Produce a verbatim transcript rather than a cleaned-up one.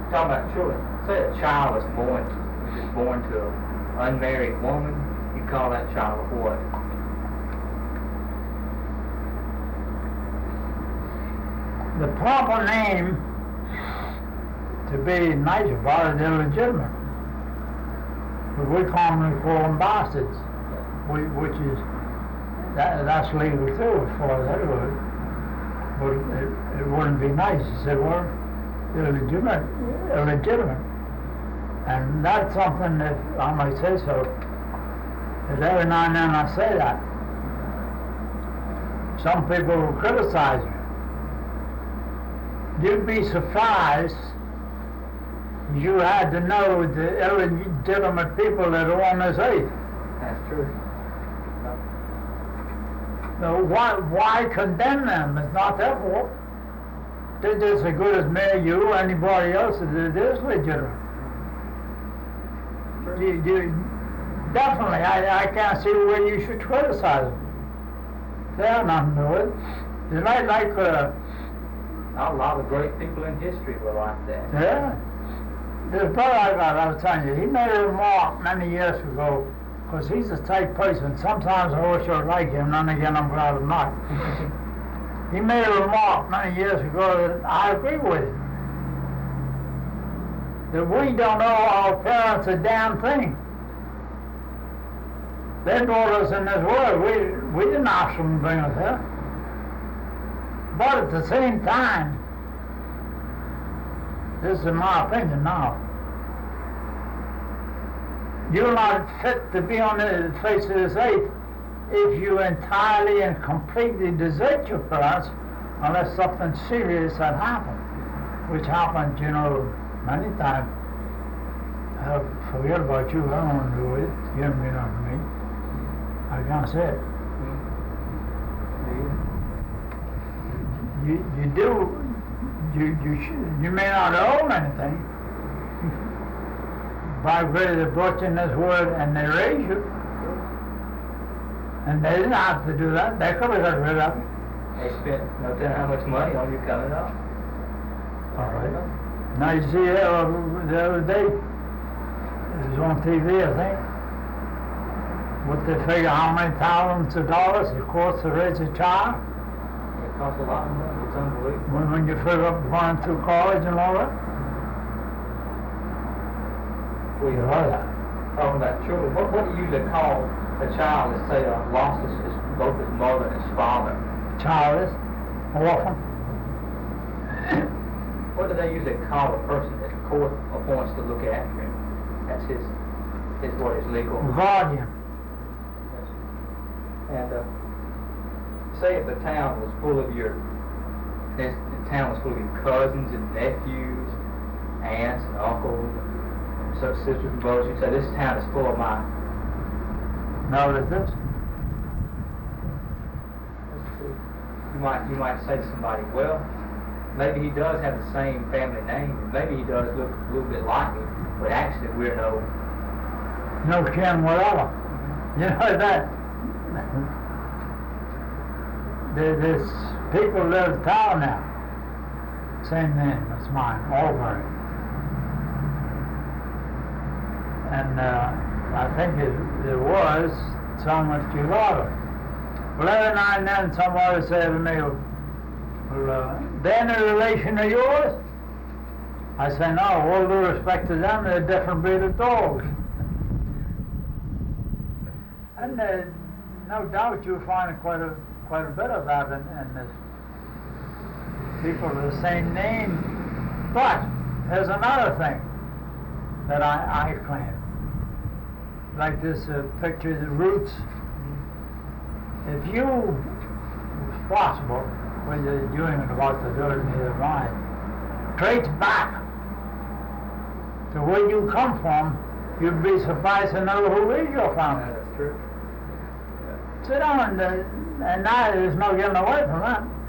talking about children. Say a child is born, is born to an unmarried woman, you call that child what? The proper name to be nice about it is illegitimate. But we commonly call them bastards, we, which is, that, that's legal too as far as that goes. But it, it wouldn't be nice to say, well, illegitimate, illegitimate. And that's something that I might say so, because every now and then I say that. Some people will criticize me. You'd be surprised you had to know the illegitimate people that are on this earth. That's true. So why, why condemn them? It's not their fault. They're just as good as me or you or anybody else that it is legitimate. You, you, definitely, I, I can't see where you should criticize them. They have nothing to do with it. It's like, like uh, a lot of great people in history were like that. Yeah. This brother I got, I was telling you, he made a remark many years ago, because he's a type person. Sometimes I wish I like him, and then again I'm glad I'm not. He made a remark many years ago that I agree with it. That we don't know our parents a damn thing. They brought us in this world. We, we didn't ask them to bring us here. But at the same time, this is my opinion now, you're not fit to be on the face of this earth if you entirely and completely desert your parents unless something serious had happened, which happened, you know, many times. I forget about you, I don't want to do it. You haven't been on me. I can't say it. You, you do, you, you, should, you may not own anything. By virtue they brought you in this world and they raised you. And they didn't have to do that. They could have got rid of it. They spent no telling how much money on you coming up. All right. Now you see, uh, the other day, it was on T V, I think, what they figure how many thousands of dollars it costs to raise a child. It costs a lot of money. It's unbelievable. When, when you figure up going through college and all that. We are that. Talking about children, what, what do you usually call a child that say uh, lost his, his, both his mother and his father? Childless, orphan. What do they usually call a person that the court appoints to look after him? That's his, his what is legal. Guardian. Yes. And uh, say if the town was full of your, this, the town was full of your cousins and nephews, aunts and uncles, and such sisters and brothers, you'd say this town is full of my. No, is this? You might you might say to somebody, well, maybe he does have the same family name, and maybe he does look a little bit like me, but actually we're no. No kin whatever. You know that. There, there's people live in town now. Same name as mine, Albury. And uh, I think it, it was so much you love it. Well, every now and then somebody said to me, well, uh, they're in a relation of yours? I say, no, all due respect to them, they're a different breed of dogs. And uh, no doubt you'll find quite a quite a bit of that in, in this. People of the same name. But there's another thing that I, I claim. Like this uh, picture, the roots. If you, it's possible, whether you're doing it about to do it, neither am I, trace back to where you come from, you'd be surprised to know who is your family. That's true. Sit down, and, uh, and now there's no getting away from that.